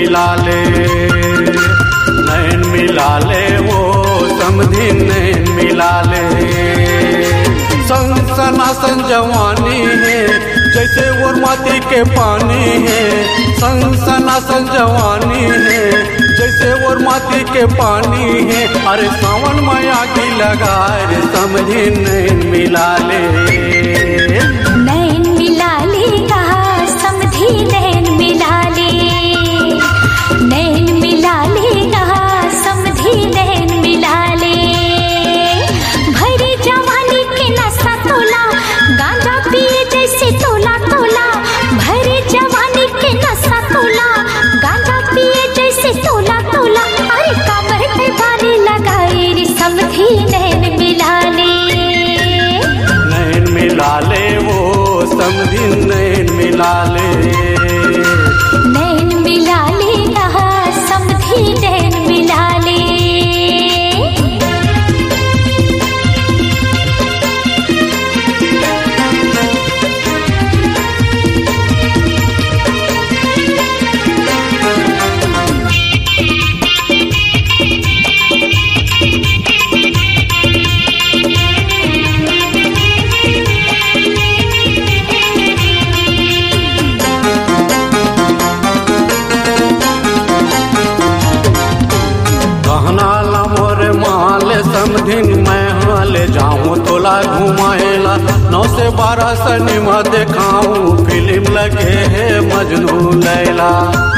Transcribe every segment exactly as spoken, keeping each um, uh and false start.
मिला ले, नैन मिला ले वो समधी नैन मिला ले। सनसनासन जवानी है जैसे उर्माती के पानी है, सनसनासन जवानी है जैसे उर्माती के पानी है। अरे सावन में आगी लगा रे समधी नैन मिला ले, नैन मिला ले कहा समधी नैन मिला ले, नैन मिला ले कहा समधी नैन मिला ले। भरी जवानी के नशा तोला, गांजा पिए जैसे तोला तोला, भरी जवानी के नशा तोला, गांजा पिए जैसे तोला तोला। अरे कमर पे बाली लगाए रे समधी नैन मिला ले, नैन मिला ले वो समधी नैन मिला ले, नैन मिला ले कहा समधी नैन मिला ले। समधिन मैं हाल जाऊं तोला घुमाएला, नौ से बारह सिनेमा दिखाऊं, फिल्म लगे है मजनू लैला।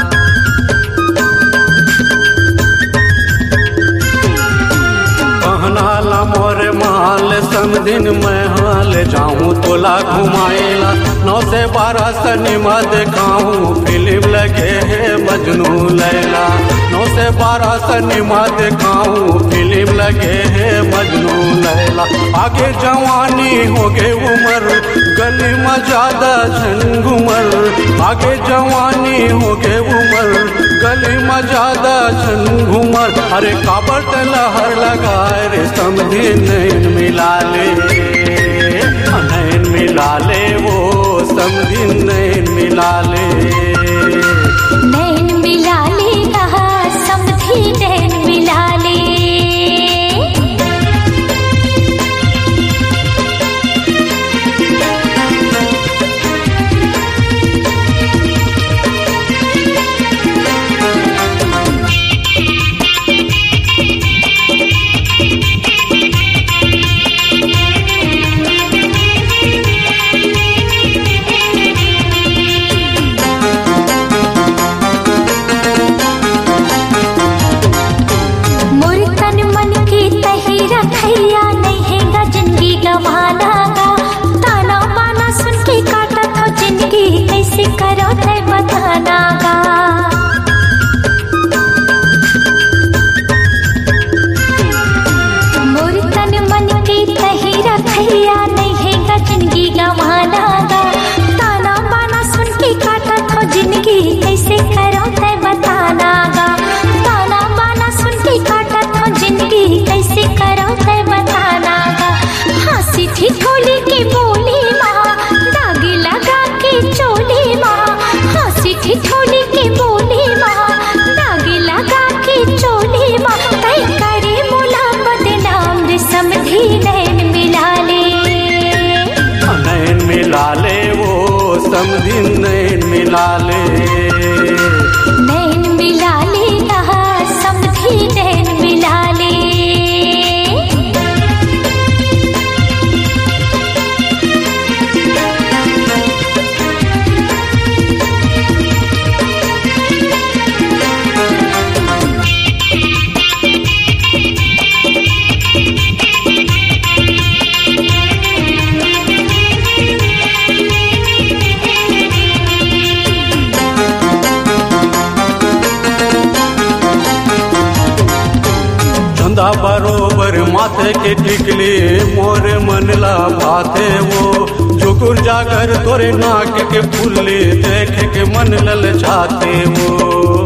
कहना ला मोर माल समधिन मैं हाल जाऊं तोला घुमाएला, नौ से बारह सिनेमा दिखाऊं, फिल्म लगे है मजनू लैला। नौ से बारह सिनेमा दिखाऊं, फिल्म लगे है मजनू लैला। आगे जवानी हो गए उम्र, गली में ज्यादा झंझुमर, आगे जवानी हो गए उम्र, गली में ज्यादा झंझुमर। अरे काबर लहर लगा रे समधी नैन मिला ले, नैन मिला ले वो समधी नैन मिला ले, नैन मिला ले कहा समधी नैन मिला ले। ठिठोली के बोली माँ, दाग लगा के चोली माँ, हंसी ठिठोली के बोली माँ, दाग लगा के चोली माँ। तय करे मोला बदनाम रे समधी नैन मिला ले, नैन मिला ले वो समधी नैन मिला ले, नैन मिला ले कहा समधी नैन मिला ले। बरोबर माथे के टिकली मोर मनला भाते वो, जुकुर जाकर तोरे नाक के फुल्ली देख के मन ललचाते वो।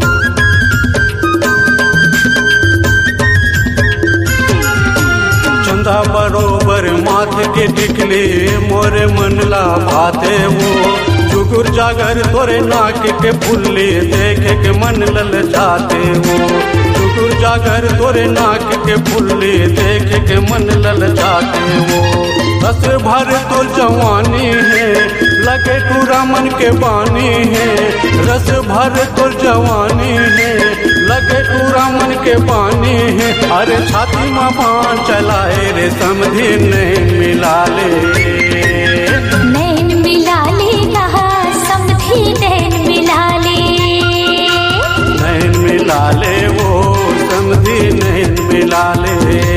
चंदा बरोबर माथे के टिकली मोर मनला भाते वो, शुक्र जागर तोरे नाक के फुल्ली देखे के मन ललचाते हो। शुक्र जागर तोरे नाक के फुल्ली देखे के मन ललचाते हो। रस भर तो जवानी है लगे तू रामन के बानी है। रस भर तो जवानी है लगे तू रामन के बानी है। अरे छाती में बाण चलाए रे समधी नैन मिला ले। नैन मिला ले कहा समधी नैन मिला ले। नैन मिला ले वो समधी नैन मिला ले।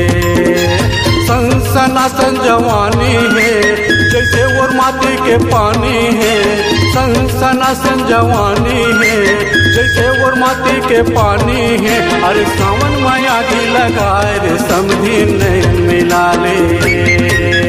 सनसनासन जवानी है जैसे और माटी के पानी है। सनसनासन जवानी है जैसे और माटी के पानी है। अरे सावन माया की लगाए रे समधी नैन मिला ले।